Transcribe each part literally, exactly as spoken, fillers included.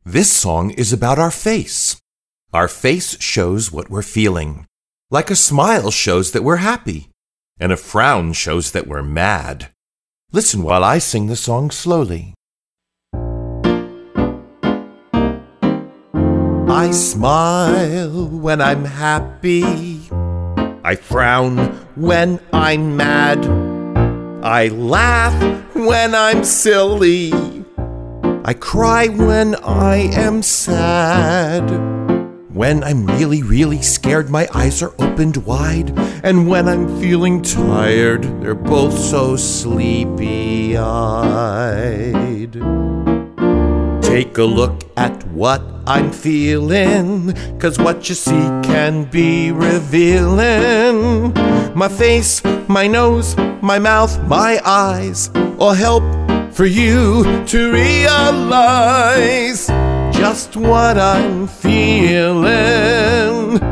This song is about our face. Our face shows what we're feeling. Like a smile shows that we're happy, and a frown shows that we're mad. Listen while I sing the song slowly. I smile when I'm happy. I frown when I'm mad. I laugh when I'm silly. I cry when I am sad. When I'm really, really scared, my eyes are opened wide. And when I'm feeling tired, they're both so sleepy-eyed. Take a look at what I'm feeling, 'cause what you see can be revealing. My face, my nose, my mouth, my eyes all help for you to realize just what I'm feeling.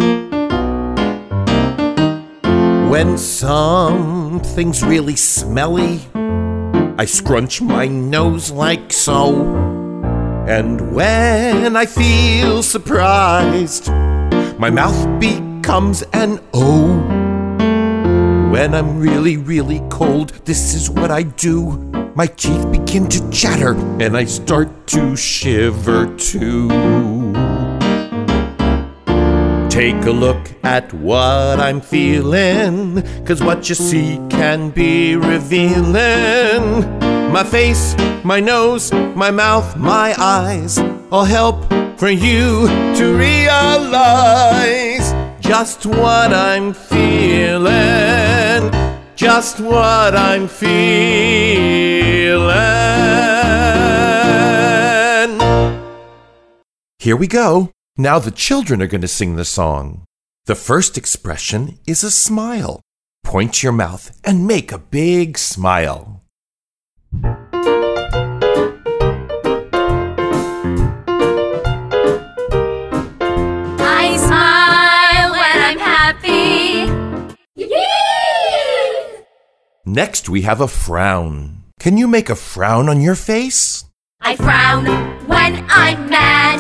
When something's really smelly, I scrunch my nose like so. And when I feel surprised, my mouth becomes an O. When I'm really, really cold, this is what I do. My teeth begin to chatter, and I start to shiver too. Take a look at what I'm feeling, 'cause what you see can be revealing. My face, my nose, my mouth, my eyes all help for you to realize just what I'm feeling. Just what I'm feeling. Here we go. Now the children are going to sing the song. The first expression is a smile. Point your mouth and make a big smile. I smile when I'm happy. Next, we have a frown. Can you make a frown on your face? I frown when I'm mad.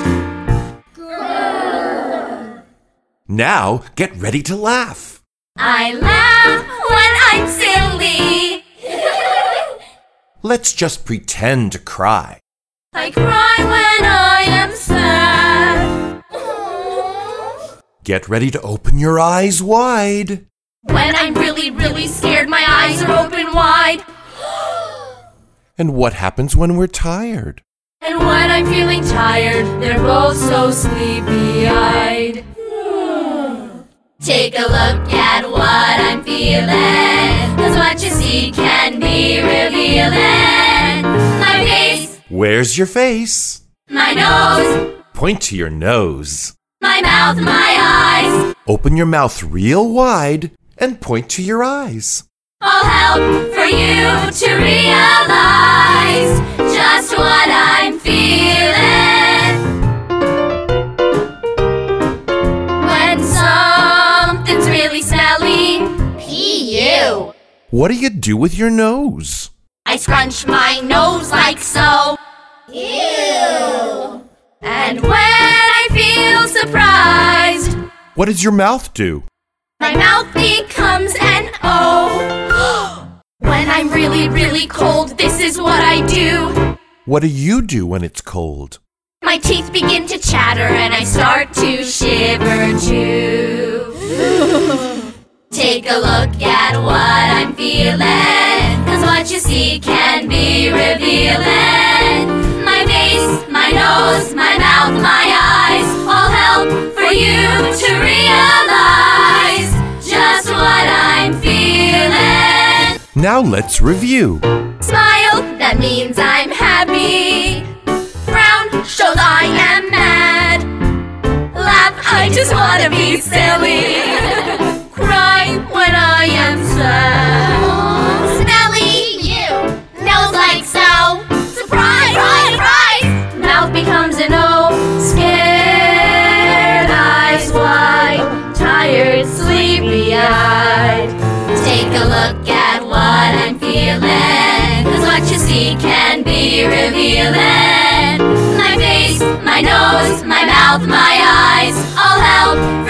Now, get ready to laugh. I laugh when I'm silly. Let's just pretend to cry. I cry when I am sad. Get ready to open your eyes wide. When I'm really, really scared, my eyes are open wide. And what happens when we're tired? And when I'm feeling tired, they're both so sleepy-eyed. Take a look at what I'm feeling, 'cause what you see can be revealing. My face. Where's your face? My nose. Point to your nose. My mouth, my eyes. Open your mouth real wide and point to your eyes. All help for you to realize just what I'm feeling. When something's really smelly, P U. What do you do with your nose? I scrunch my nose like so. Ew. And when I feel surprised, What does your mouth do? my mouth becomes an O. When I'm really, really cold, this is what I do. What do you do when it's cold? My teeth begin to chatter and I start to shiver too. Take a look at what I'm feeling, 'cause what you see can be revealing. My face, my nose, my mouth, my eyes all help for you to realize just what I'm feeling. Now let's review. Smile, that means I'm happy. Frown shows I am mad. Laugh, I just wanna be silly. Cry when I am sad. Smelly, you nose like so. Surprise, surprise, surprise. Mouth becomes an O. Scared, eyes wide, tired, sleepy-eyed. Take a look at what I'm feeling, 'cause what you see can be revealing. My face, my nose, my mouth, my eyes all help